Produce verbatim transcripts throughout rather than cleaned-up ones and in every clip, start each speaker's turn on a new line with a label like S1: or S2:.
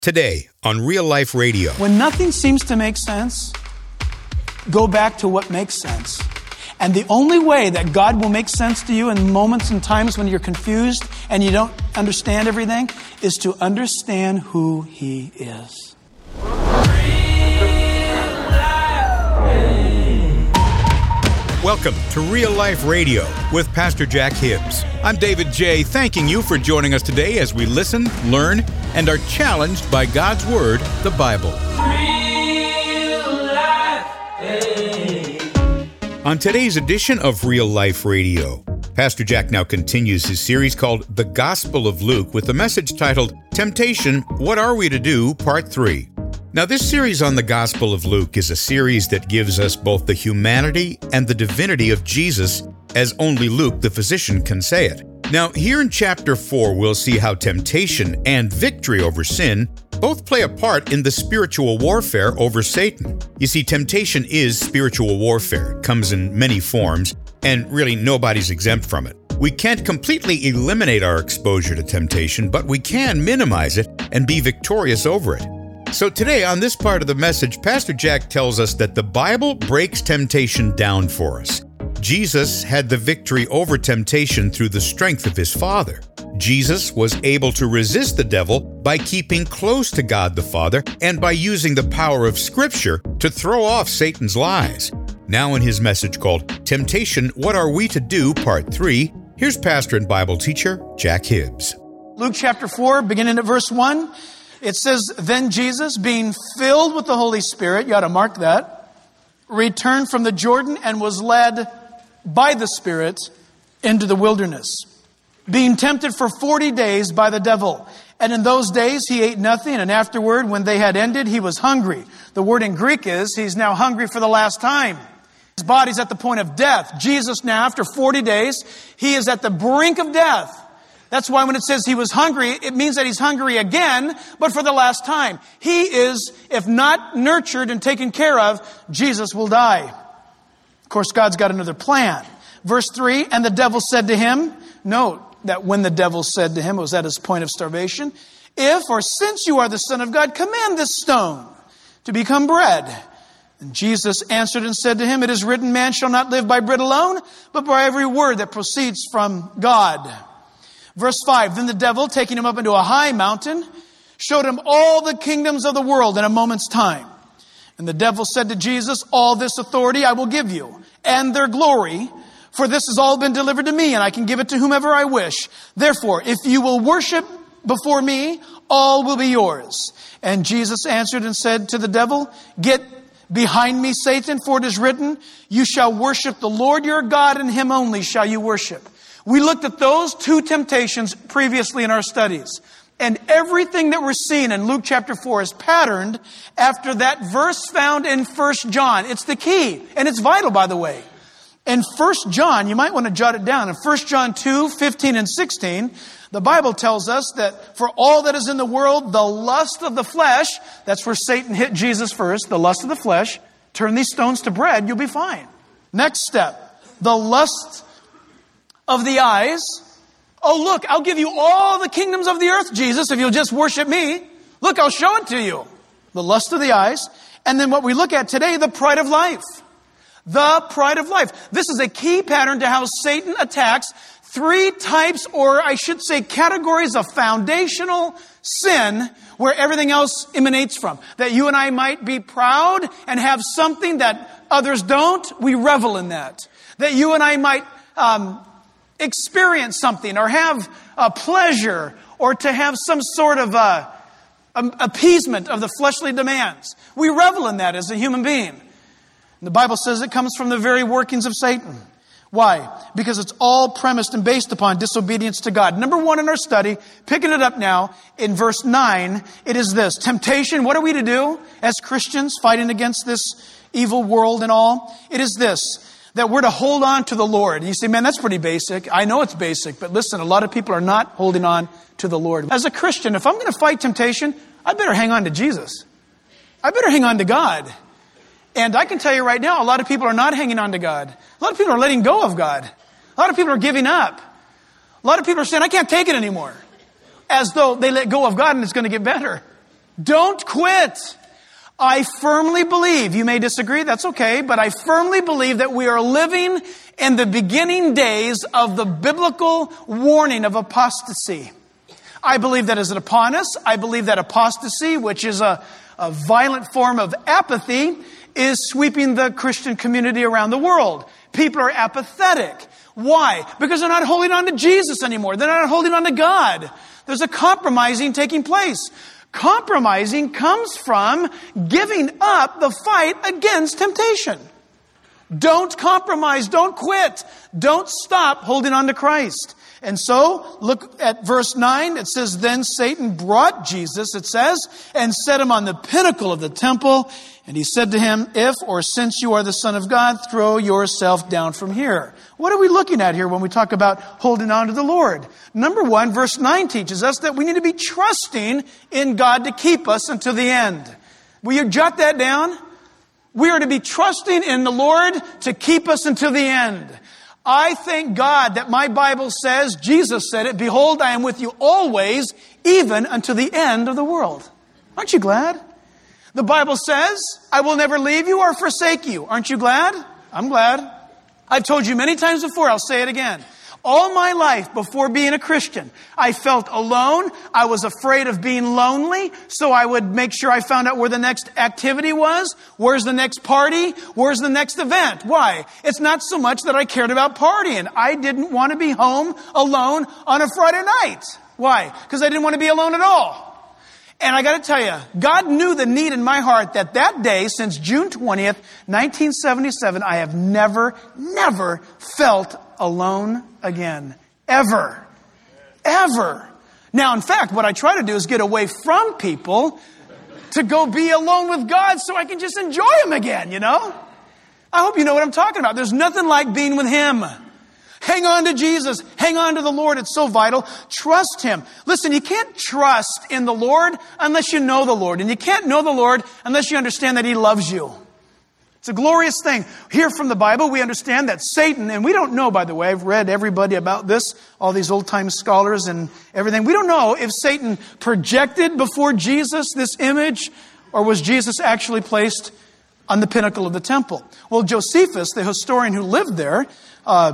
S1: Today on Real Life Radio.
S2: When nothing seems to make sense, go back to what makes sense. And the only way that God will make sense to you in moments and times when you're confused and you don't understand everything is to understand who He is.
S1: Welcome to Real Life Radio with Pastor Jack Hibbs. I'm David J., thanking you for joining us today as we listen, learn, and are challenged by God's Word, the Bible. Real Life. Hey. On today's edition of Real Life Radio, Pastor Jack now continues his series called The Gospel of Luke with a message titled, Temptation, What Are We to Do? Part three. Now, this series on the Gospel of Luke is a series that gives us both the humanity and the divinity of Jesus, as only Luke, the physician, can say it. Now, here in chapter four, we'll see how temptation and victory over sin both play a part in the spiritual warfare over Satan. You see, temptation is spiritual warfare. It comes in many forms, and really nobody's exempt from it. We can't completely eliminate our exposure to temptation, but we can minimize it and be victorious over it. So today, on this part of the message, Pastor Jack tells us that the Bible breaks temptation down for us. Jesus had the victory over temptation through the strength of His Father. Jesus was able to resist the devil by keeping close to God the Father and by using the power of Scripture to throw off Satan's lies. Now in his message called Temptation, What Are We to Do? Part three, here's pastor and Bible teacher Jack Hibbs.
S2: Luke chapter four, beginning at verse one. It says, Then Jesus, being filled with the Holy Spirit, you ought to mark that, returned from the Jordan and was led by the Spirit into the wilderness, being tempted for forty days by the devil. And in those days he ate nothing, and afterward, when they had ended, he was hungry. The word in Greek is, he's now hungry for the last time. His body's at the point of death. Jesus now, after forty days, he is at the brink of death. That's why when it says he was hungry, it means that he's hungry again, but for the last time. He is, if not nurtured and taken care of, Jesus will die. Of course, God's got another plan. Verse three, and the devil said to him, note that when the devil said to him, it was at his point of starvation, if or since you are the Son of God, command this stone to become bread. And Jesus answered and said to him, it is written, man shall not live by bread alone, but by every word that proceeds from God. Verse five, then the devil, taking him up into a high mountain, showed him all the kingdoms of the world in a moment's time. And the devil said to Jesus, all this authority I will give you, and their glory, for this has all been delivered to me, and I can give it to whomever I wish. Therefore, if you will worship before me, all will be yours. And Jesus answered and said to the devil, get behind me, Satan, for it is written, you shall worship the Lord your God, and Him only shall you worship. We looked at those two temptations previously in our studies. And everything that we're seeing in Luke chapter four is patterned after that verse found in First John. It's the key. And it's vital, by the way. In First John, you might want to jot it down. In First John two, fifteen and sixteen, the Bible tells us that for all that is in the world, the lust of the flesh, that's where Satan hit Jesus first, the lust of the flesh, turn these stones to bread, you'll be fine. Next step, the lust of the eyes. Oh, look, I'll give you all the kingdoms of the earth, Jesus, if you'll just worship me. Look, I'll show it to you. The lust of the eyes. And then what we look at today, the pride of life. The pride of life. This is a key pattern to how Satan attacks three types, or I should say categories of foundational sin where everything else emanates from. That you and I might be proud and have something that others don't. We revel in that. That you and I might um, experience something or have a pleasure or to have some sort of a, a, appeasement of the fleshly demands. We revel in that as a human being. And the Bible says it comes from the very workings of Satan. Why? Because it's all premised and based upon disobedience to God. Number one in our study, picking it up now in verse nine, it is this. Temptation, what are we to do as Christians fighting against this evil world and all? It is this. That we're to hold on to the Lord. And you say, man, that's pretty basic. I know it's basic, but listen, a lot of people are not holding on to the Lord. As a Christian, if I'm going to fight temptation, I better hang on to Jesus. I better hang on to God. And I can tell you right now, a lot of people are not hanging on to God. A lot of people are letting go of God. A lot of people are giving up. A lot of people are saying, I can't take it anymore. As though they let go of God and it's going to get better. Don't quit. I firmly believe, you may disagree, that's okay, but I firmly believe that we are living in the beginning days of the biblical warning of apostasy. I believe that is upon us. I believe that apostasy, which is a, a violent form of apathy, is sweeping the Christian community around the world. People are apathetic. Why? Because they're not holding on to Jesus anymore. They're not holding on to God. There's a compromising taking place. Compromising comes from giving up the fight against temptation. Don't compromise. Don't quit. Don't stop holding on to Christ. And so, look at verse nine. It says, then Satan brought Jesus, it says, and set him on the pinnacle of the temple. And he said to him, if or since you are the Son of God, throw yourself down from here. What are we looking at here when we talk about holding on to the Lord? Number one, verse nine teaches us that we need to be trusting in God to keep us until the end. Will you jot that down? We are to be trusting in the Lord to keep us until the end. I thank God that my Bible says, Jesus said it, behold, I am with you always, even unto the end of the world. Aren't you glad? The Bible says, I will never leave you or forsake you. Aren't you glad? I'm glad. I've told you many times before, I'll say it again. All my life before being a Christian, I felt alone. I was afraid of being lonely, so I would make sure I found out where the next activity was. Where's the next party? Where's the next event? Why? It's not so much that I cared about partying. I didn't want to be home alone on a Friday night. Why? Because I didn't want to be alone at all. And I got to tell you, God knew the need in my heart that that day, since June twentieth, nineteen seventy-seven, I have never, never felt alone again. Ever. Ever. Now, in fact, what I try to do is get away from people to go be alone with God so I can just enjoy Him again, you know? I hope you know what I'm talking about. There's nothing like being with Him. Hang on to Jesus. Hang on to the Lord. It's so vital. Trust Him. Listen, you can't trust in the Lord unless you know the Lord. And you can't know the Lord unless you understand that He loves you. It's a glorious thing. Here from the Bible, we understand that Satan, and we don't know, by the way, I've read everybody about this, all these old-time scholars and everything. We don't know if Satan projected before Jesus this image, or was Jesus actually placed on the pinnacle of the temple. Well, Josephus, the historian who lived there, uh,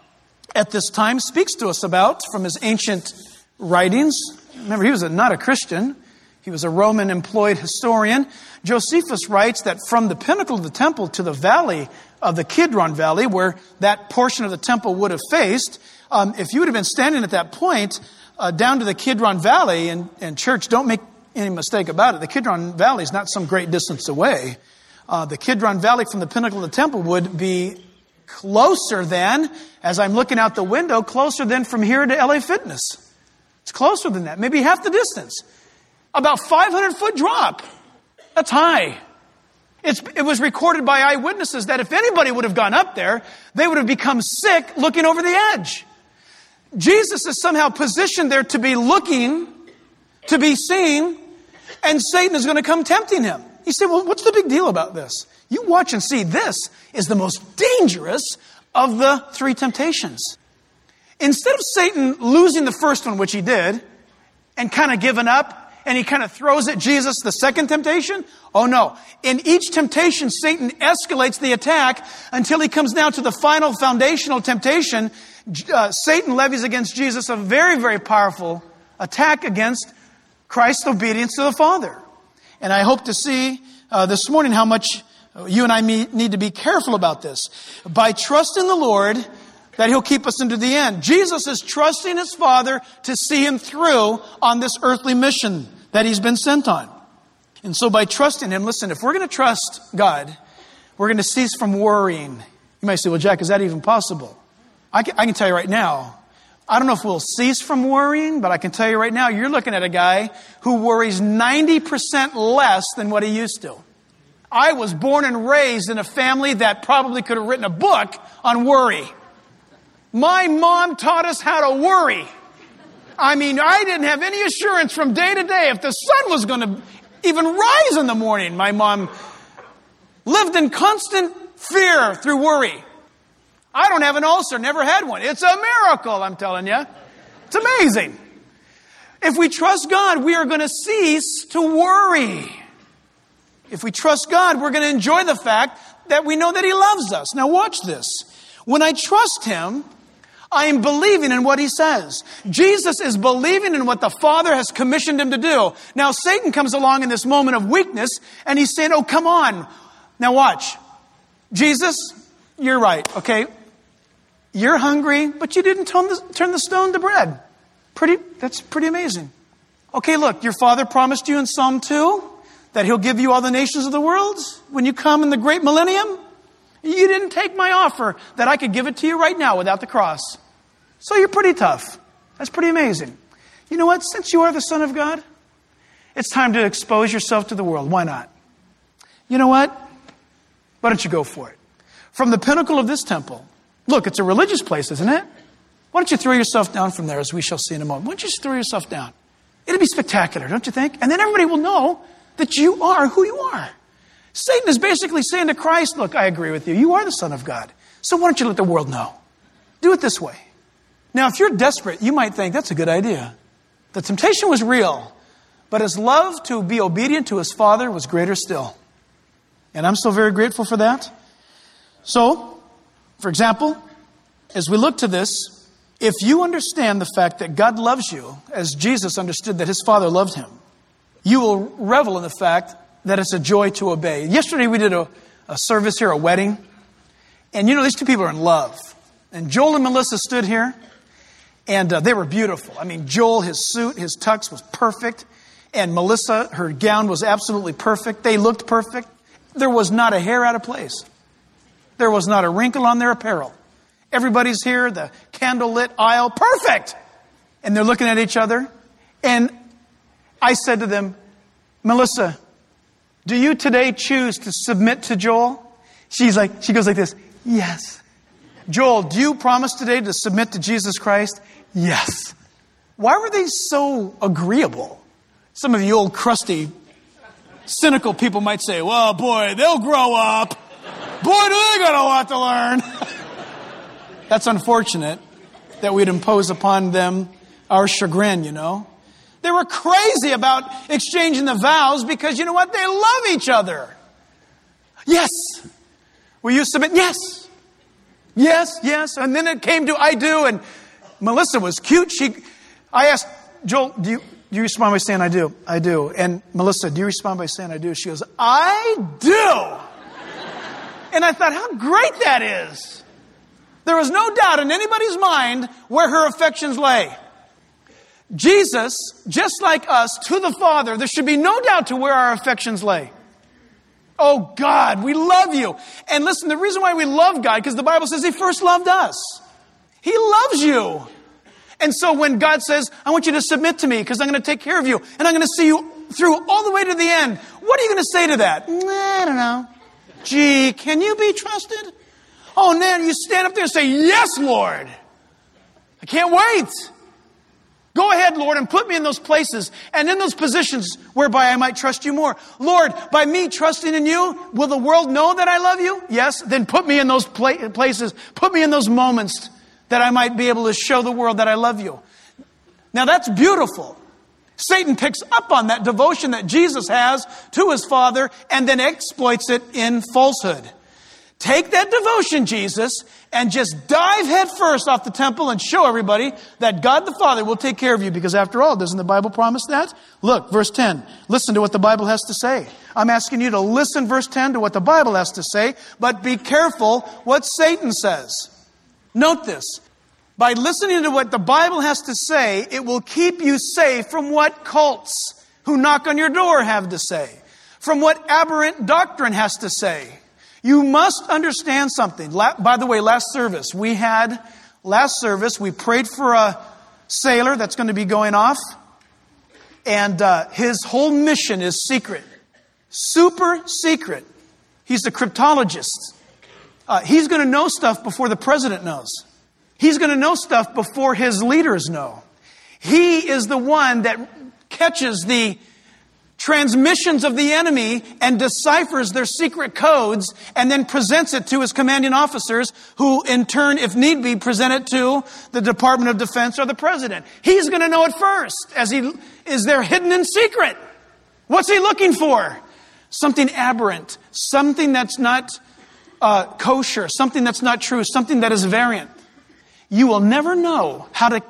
S2: at this time speaks to us about, from his ancient writings. Remember, he was a, not a Christian. He was a Roman employed historian. Josephus writes that from the pinnacle of the temple to the valley of the Kidron Valley, where that portion of the temple would have faced, um, if you would have been standing at that point uh, down to the Kidron Valley, and, and church, don't make any mistake about it, the Kidron Valley is not some great distance away. Uh, the Kidron Valley from the pinnacle of the temple would be closer than, as I'm looking out the window, closer than from here to L A Fitness. It's closer than that, maybe half the distance. About five hundred foot drop. That's high. It's, it was recorded by eyewitnesses that if anybody would have gone up there, they would have become sick looking over the edge. Jesus is somehow positioned there to be looking, to be seen, and Satan is going to come tempting him. You say, well, what's the big deal about this? You watch and see, this is the most dangerous of the three temptations. Instead of Satan losing the first one, which he did, and kind of giving up, and he kind of throws at Jesus the second temptation, oh no. In each temptation, Satan escalates the attack until he comes down to the final foundational temptation. Uh, Satan levies against Jesus a very, very powerful attack against Christ's obedience to the Father. And I hope to see uh, this morning how much you and I need to be careful about this. By trusting the Lord, that He'll keep us into the end. Jesus is trusting His Father to see Him through on this earthly mission that He's been sent on. And so by trusting Him, listen, if we're going to trust God, we're going to cease from worrying. You might say, well, Jack, is that even possible? I can, I can tell you right now, I don't know if we'll cease from worrying, but I can tell you right now, you're looking at a guy who worries ninety percent less than what he used to. I was born and raised in a family that probably could have written a book on worry. My mom taught us how to worry. I mean, I didn't have any assurance from day to day if the sun was going to even rise in the morning. My mom lived in constant fear through worry. I don't have an ulcer, never had one. It's a miracle, I'm telling you. It's amazing. If we trust God, we are going to cease to worry. If we trust God, we're going to enjoy the fact that we know that He loves us. Now watch this. When I trust Him, I am believing in what He says. Jesus is believing in what the Father has commissioned Him to do. Now Satan comes along in this moment of weakness and he's saying, oh, come on. Now watch. Jesus, you're right, okay? You're hungry, but you didn't turn the, turn the stone to bread. Pretty, that's pretty amazing. Okay, look, your Father promised you in Psalm two that He'll give you all the nations of the world when you come in the great millennium. You didn't take my offer that I could give it to you right now without the cross. So you're pretty tough. That's pretty amazing. You know what? Since you are the Son of God, it's time to expose yourself to the world. Why not? You know what? Why don't you go for it? From the pinnacle of this temple, look, it's a religious place, isn't it? Why don't you throw yourself down from there, as we shall see in a moment? Why don't you just throw yourself down? It'll be spectacular, don't you think? And then everybody will know that you are who you are. Satan is basically saying to Christ, look, I agree with you. You are the Son of God. So why don't you let the world know? Do it this way. Now, if you're desperate, you might think that's a good idea. The temptation was real, but His love to be obedient to His Father was greater still. And I'm so very grateful for that. So, for example, as we look to this, if you understand the fact that God loves you, as Jesus understood that His Father loved Him, you will revel in the fact that it's a joy to obey. Yesterday we did a, a service here, a wedding. And you know, these two people are in love. And Joel and Melissa stood here. And uh, they were beautiful. I mean, Joel, his suit, his tux was perfect. And Melissa, her gown was absolutely perfect. They looked perfect. There was not a hair out of place. There was not a wrinkle on their apparel. Everybody's here, the candlelit aisle, perfect. And they're looking at each other. And I said to them, Melissa, do you today choose to submit to Joel? She's like, she goes like this, yes. Joel, do you promise today to submit to Jesus Christ? Yes. Why were they so agreeable? Some of you old crusty, cynical people might say, well, boy, they'll grow up. Boy, do they got a lot to learn. That's unfortunate that we'd impose upon them our chagrin, you know. They were crazy about exchanging the vows because, you know what? They love each other. Yes. Will you submit? Yes. Yes, yes. And then it came to I do. And Melissa was cute. She, I asked, Joel, do you, do you respond by saying I do? I do. And Melissa, do you respond by saying I do? She goes, I do. And I thought, how great that is. There was no doubt in anybody's mind where her affections lay. Jesus, just like us, to the Father, there should be no doubt to where our affections lay. Oh God, we love you. And listen, the reason why we love God, because the Bible says He first loved us. He loves you. And so when God says, I want you to submit to me because I'm going to take care of you and I'm going to see you through all the way to the end, what are you going to say to that? I don't know. Gee, can you be trusted? Oh man, you stand up there and say, yes, Lord. I can't wait. Go ahead, Lord, and put me in those places and in those positions whereby I might trust you more. Lord, by me trusting in you, will the world know that I love you? Yes. Then put me in those pla- places. Put me in those moments that I might be able to show the world that I love you. Now that's beautiful. Satan picks up on that devotion that Jesus has to His Father and then exploits it in falsehood. Take that devotion, Jesus, and just dive head first off the temple and show everybody that God the Father will take care of you. Because after all, doesn't the Bible promise that? Look, verse ten. Listen to what the Bible has to say. I'm asking you to listen, verse ten, to what the Bible has to say, but be careful what Satan says. Note this. By listening to what the Bible has to say, it will keep you safe from what cults who knock on your door have to say, from what aberrant doctrine has to say. You must understand something. La- by the way, last service, we had, last service, we prayed for a sailor that's going to be going off. And uh, his whole mission is secret. Super secret. He's a cryptologist. Uh, he's going to know stuff before the president knows. He's going to know stuff before his leaders know. He is the one that catches the transmissions of the enemy and deciphers their secret codes and then presents it to his commanding officers, who in turn, if need be, present it to the Department of Defense or the President. He's going to know it first, as he is there hidden in secret. What's he looking for? Something aberrant, something that's not uh, kosher, something that's not true, something that is variant. You will never know how to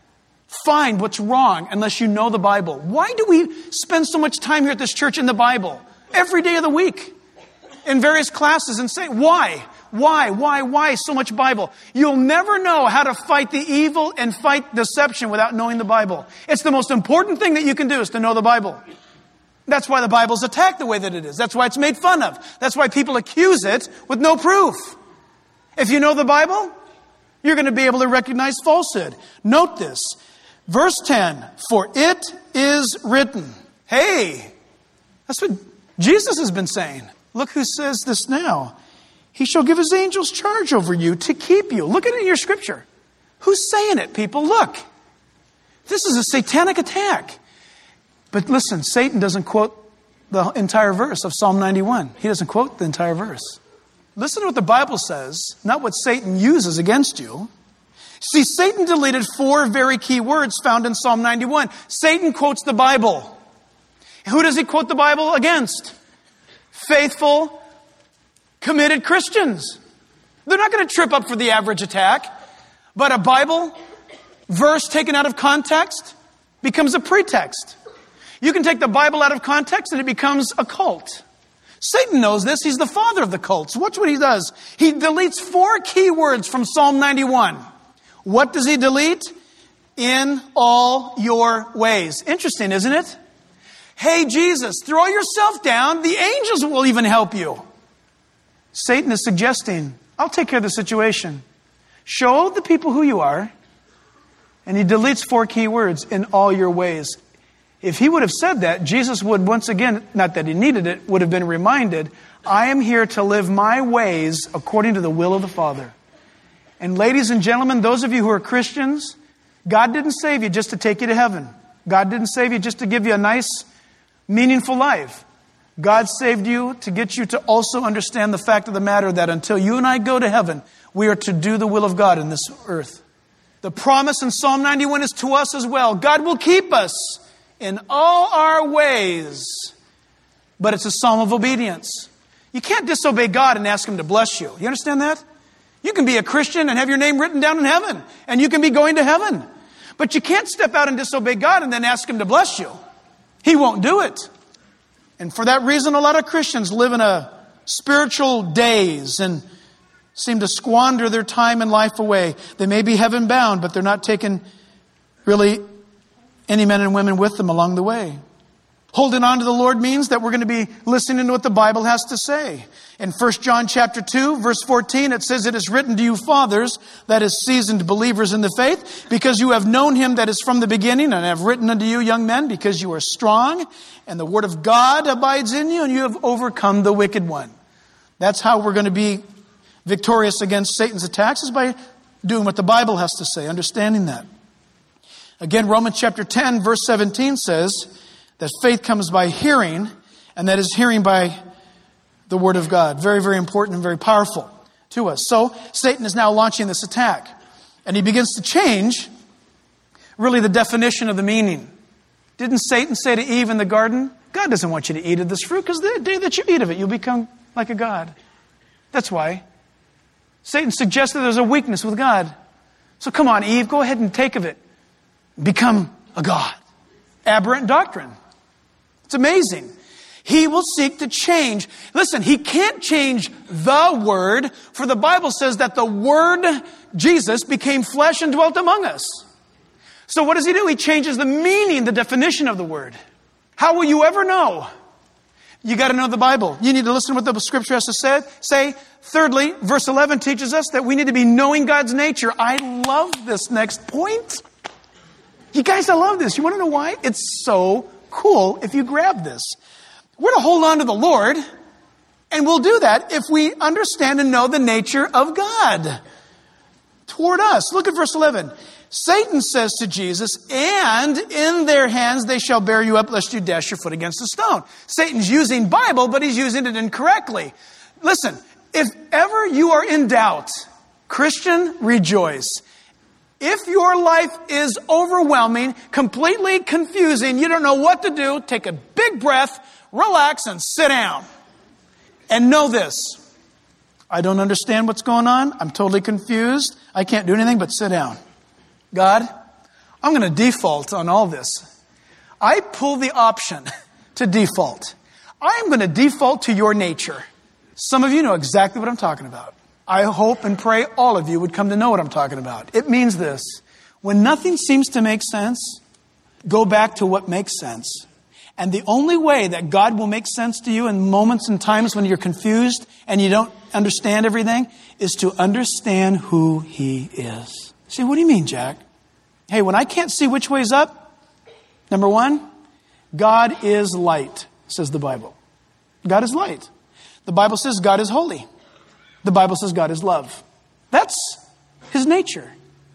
S2: find what's wrong unless you know the Bible. Why do we spend so much time here at this church in the Bible? Every day of the week. In various classes, and say, why? Why? Why? Why so much Bible? You'll never know how to fight the evil and fight deception without knowing the Bible. It's the most important thing that you can do, is to know the Bible. That's why the Bible's attacked the way that it is. That's why it's made fun of. That's why people accuse it with no proof. If you know the Bible, you're going to be able to recognize falsehood. Note this. Verse ten, for it is written. Hey, that's what Jesus has been saying. Look who says this now. He shall give his angels charge over you to keep you. Look at it in your scripture. Who's saying it, people? Look. This is a satanic attack. But listen, Satan doesn't quote the entire verse of Psalm ninety-one. He doesn't quote the entire verse. Listen to what the Bible says, not what Satan uses against you. See, Satan deleted four very key words found in Psalm ninety-one. Satan quotes the Bible. Who does he quote the Bible against? Faithful, committed Christians. They're not going to trip up for the average attack. But a Bible verse taken out of context becomes a pretext. You can take the Bible out of context and it becomes a cult. Satan knows this. He's the father of the cults. Watch what he does. He deletes four key words from Psalm ninety-one. What does he delete? In all your ways. Interesting, isn't it? Hey, Jesus, throw yourself down. The angels will even help you. Satan is suggesting, I'll take care of the situation. Show the people who you are. And he deletes four key words, in all your ways. If he would have said that, Jesus would once again, not that he needed it, would have been reminded, I am here to live my ways according to the will of the Father. And ladies and gentlemen, those of you who are Christians, God didn't save you just to take you to heaven. God didn't save you just to give you a nice, meaningful life. God saved you to get you to also understand the fact of the matter that until you and I go to heaven, we are to do the will of God in this earth. The promise in Psalm ninety-one is to us as well. God will keep us in all our ways. But it's a psalm of obedience. You can't disobey God and ask Him to bless you. You understand that? You can be a Christian and have your name written down in heaven. And you can be going to heaven. But you can't step out and disobey God and then ask Him to bless you. He won't do it. And for that reason, a lot of Christians live in a spiritual daze and seem to squander their time and life away. They may be heaven bound, but they're not taking really any men and women with them along the way. Holding on to the Lord means that we're going to be listening to what the Bible has to say. In First John chapter two, verse fourteen, it says, it is written to you fathers, that is seasoned believers in the faith, because you have known Him that is from the beginning, and I have written unto you, young men, because you are strong, and the word of God abides in you, and you have overcome the wicked one. That's how we're going to be victorious against Satan's attacks, is by doing what the Bible has to say, understanding that. Again, Romans chapter ten, verse seventeen says that faith comes by hearing, and that is hearing by the Word of God. Very, very important and very powerful to us. So, Satan is now launching this attack. And he begins to change, really, the definition of the meaning. Didn't Satan say to Eve in the garden, God doesn't want you to eat of this fruit, because the day that you eat of it, you'll become like a God. That's why. Satan suggested there's a weakness with God. So come on, Eve, go ahead and take of it. Become a God. Aberrant doctrine. It's amazing. He will seek to change. Listen, He can't change the Word, for the Bible says that the Word, Jesus, became flesh and dwelt among us. So what does He do? He changes the meaning, the definition of the Word. How will you ever know? You got to know the Bible. You need to listen to what the Scripture has to say. Say, thirdly, verse eleven teaches us that we need to be knowing God's nature. I love this next point. You guys, I love this. You want to know why? It's so cool if you grab this. We're to hold on to the Lord, and we'll do that if we understand and know the nature of God toward us. Look at verse eleven. Satan says to Jesus, and in their hands they shall bear you up lest you dash your foot against a stone. Satan's using Bible, but he's using it incorrectly. Listen, if ever you are in doubt, Christian, rejoice. If your life is overwhelming, completely confusing, you don't know what to do, take a big breath, relax, and sit down. And know this. I don't understand what's going on. I'm totally confused. I can't do anything but sit down. God, I'm going to default on all this. I pull the option to default. I'm going to default to your nature. Some of you know exactly what I'm talking about. I hope and pray all of you would come to know what I'm talking about. It means this. When nothing seems to make sense, go back to what makes sense. And the only way that God will make sense to you in moments and times when you're confused and you don't understand everything is to understand who He is. See, what do you mean, Jack? Hey, when I can't see which way's up, number one, God is light, says the Bible. God is light. The Bible says God is holy. The Bible says God is love. That's His nature.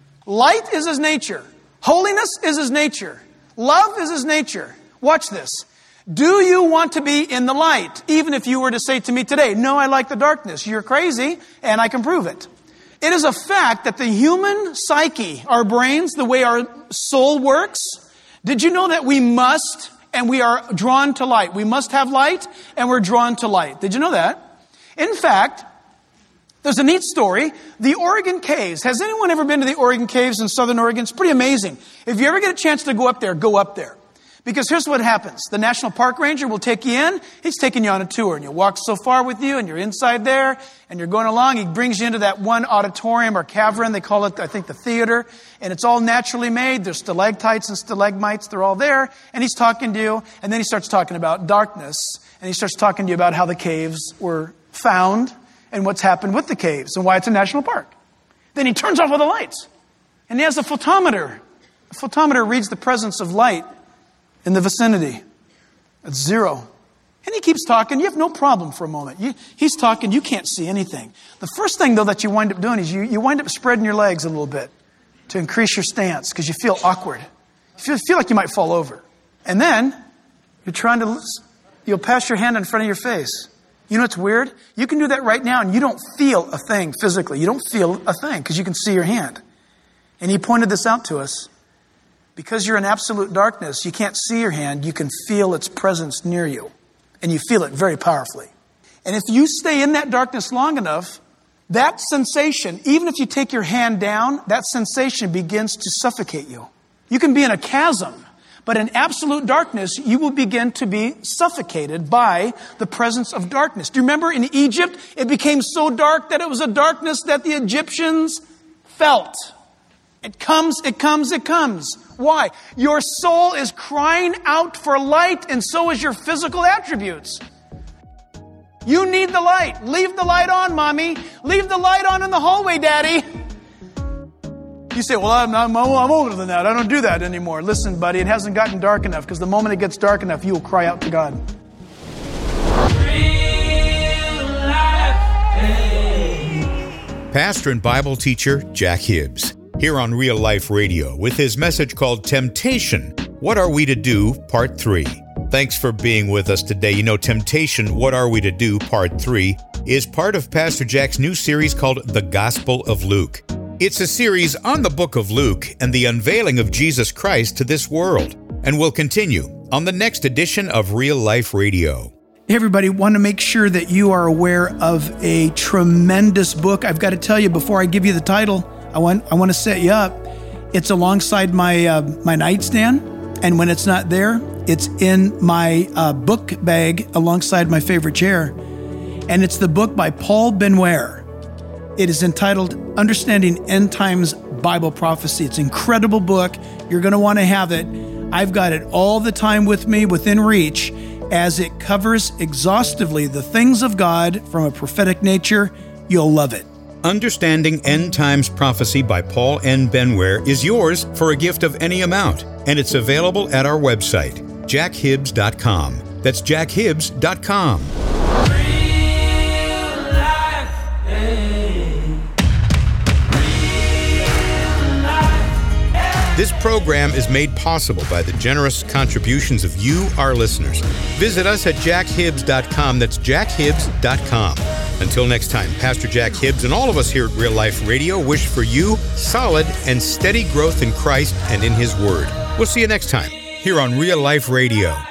S2: Light is His nature. Holiness is His nature. Love is His nature. Watch this. Do you want to be in the light? Even if you were to say to me today, no, I like the darkness. You're crazy, and I can prove it. It is a fact that the human psyche, our brains, the way our soul works, did you know that we must, and we are drawn to light. We must have light, and we're drawn to light. Did you know that? In fact, there's a neat story. The Oregon Caves. Has anyone ever been to the Oregon Caves in Southern Oregon? It's pretty amazing. If you ever get a chance to go up there, go up there. Because here's what happens. The National Park Ranger will take you in. He's taking you on a tour. And you walk so far with you, and you're inside there, and you're going along. He brings you into that one auditorium or cavern. They call it, I think, the theater. And it's all naturally made. There's stalactites and stalagmites. They're all there. And he's talking to you. And then he starts talking about darkness. And he starts talking to you about how the caves were found and what's happened with the caves and why it's a national park. Then he turns off all the lights. And he has a photometer. A photometer reads the presence of light in the vicinity. It's zero. And he keeps talking. You have no problem for a moment. You, he's talking. You can't see anything. The first thing, though, that you wind up doing is you, you wind up spreading your legs a little bit to increase your stance because you feel awkward. You feel, feel like you might fall over. And then you're trying to, you'll pass your hand in front of your face. You know what's weird? You can do that right now and you don't feel a thing physically. You don't feel a thing because you can see your hand. And he pointed this out to us. Because you're in absolute darkness, you can't see your hand, you can feel its presence near you. And you feel it very powerfully. And if you stay in that darkness long enough, that sensation, even if you take your hand down, that sensation begins to suffocate you. You can be in a chasm, but in absolute darkness, you will begin to be suffocated by the presence of darkness. Do you remember in Egypt, it became so dark that it was a darkness that the Egyptians felt. It comes, it comes, it comes. Why? Your soul is crying out for light, and so is your physical attributes. You need the light. Leave the light on, Mommy. Leave the light on in the hallway, Daddy. You say, well, I'm, I'm, I'm older than that. I don't do that anymore. Listen, buddy, it hasn't gotten dark enough, because the moment it gets dark enough, you will cry out to God.
S1: Pastor and Bible teacher Jack Hibbs, here on Real Life Radio with his message called Temptation, What Are We to Do, Part three. Thanks for being with us today. You know, Temptation, What Are We to Do, Part three is part of Pastor Jack's new series called The Gospel of Luke. It's a series on the book of Luke and the unveiling of Jesus Christ to this world, and will continue on the next edition of Real Life Radio.
S2: Hey everybody, want to make sure that you are aware of a tremendous book. I've got to tell you before I give you the title, I want I want to set you up. It's alongside my uh, my nightstand, and when it's not there, it's in my uh, book bag alongside my favorite chair. And it's the book by Paul Benware. It is entitled Understanding End Times Bible Prophecy. It's an incredible book. You're going to want to have it. I've got it all the time with me, within reach, as it covers exhaustively the things of God from a prophetic nature. You'll love it.
S1: Understanding End Times Prophecy by Paul N. Benware is yours for a gift of any amount, and it's available at our website, jack hibbs dot com. That's jack hibbs dot com. This program is made possible by the generous contributions of you, our listeners. Visit us at jack hibbs dot com. That's jack hibbs dot com. Until next time, Pastor Jack Hibbs and all of us here at Real Life Radio wish for you solid and steady growth in Christ and in His Word. We'll see you next time here on Real Life Radio.